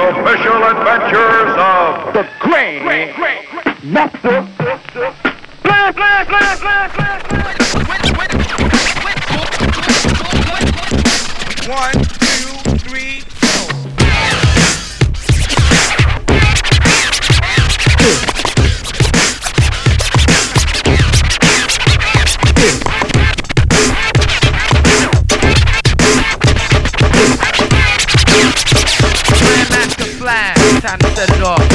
official adventures of the Grand Master One, two, three, four. Grandmaster Flash, time to set it off.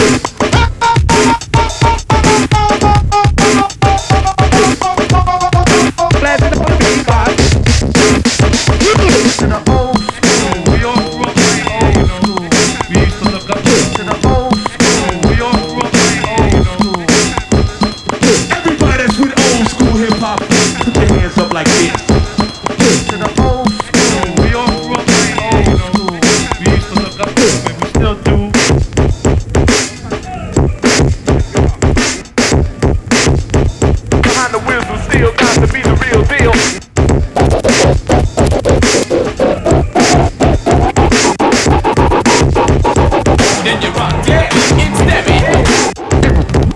To the old school, we all grew up in old school. We used to look up to the old school, we all grew up in old school. Everybody that's with old school hip hop, put your hands up like this. To the old school, we all grew up in old school. We used to look up to them and we still do. behind the wheels who still got to be the real deal. Then you rock, yeah, it's Debbie.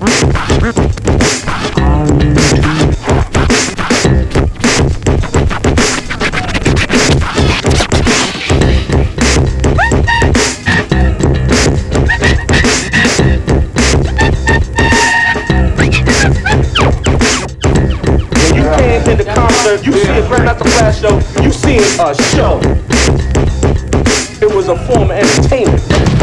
When you came to the concert, you see a Grandmaster Flash show, you seen a show. It was a form of entertainment.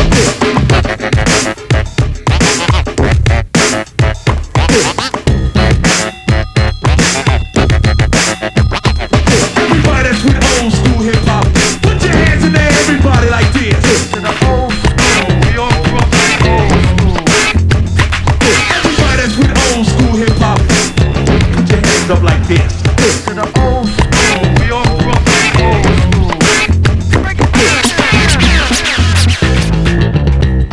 Everybody that's with old school hip hop, put your hands in there, everybody like this. To the old school, we all grew up in old school. Everybody that's with old school hip hop, put your hands up like this. To the old school, we all grew up in old school.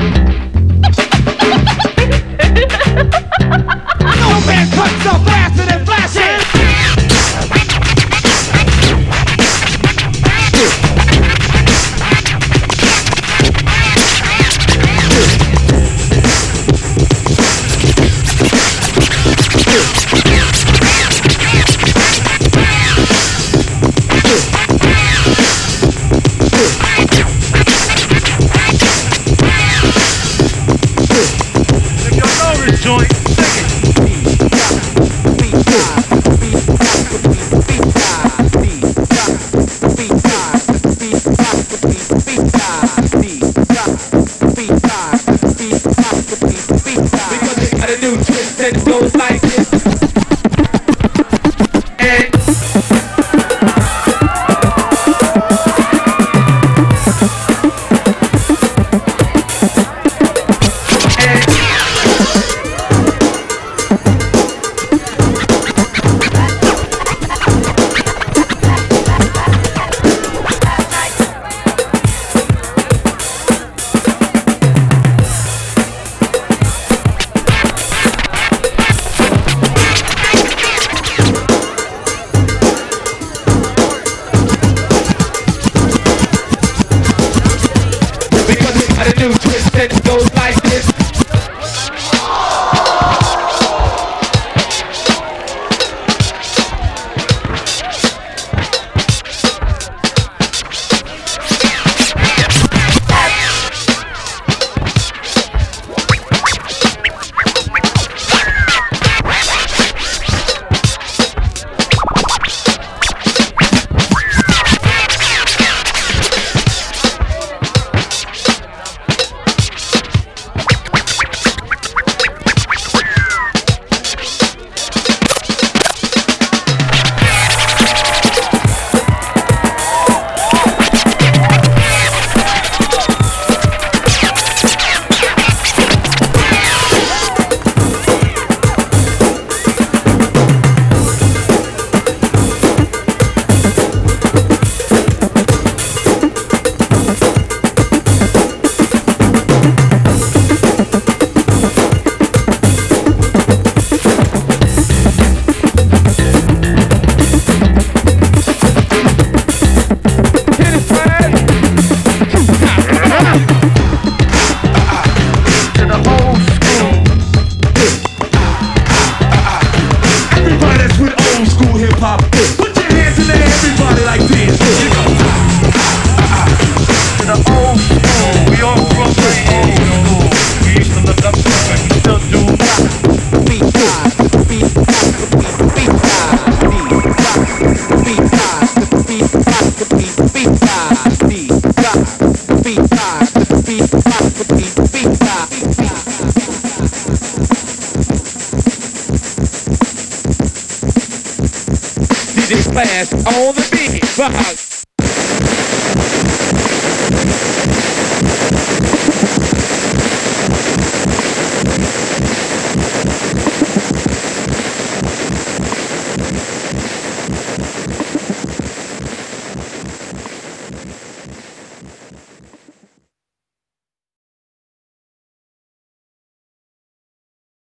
vibe.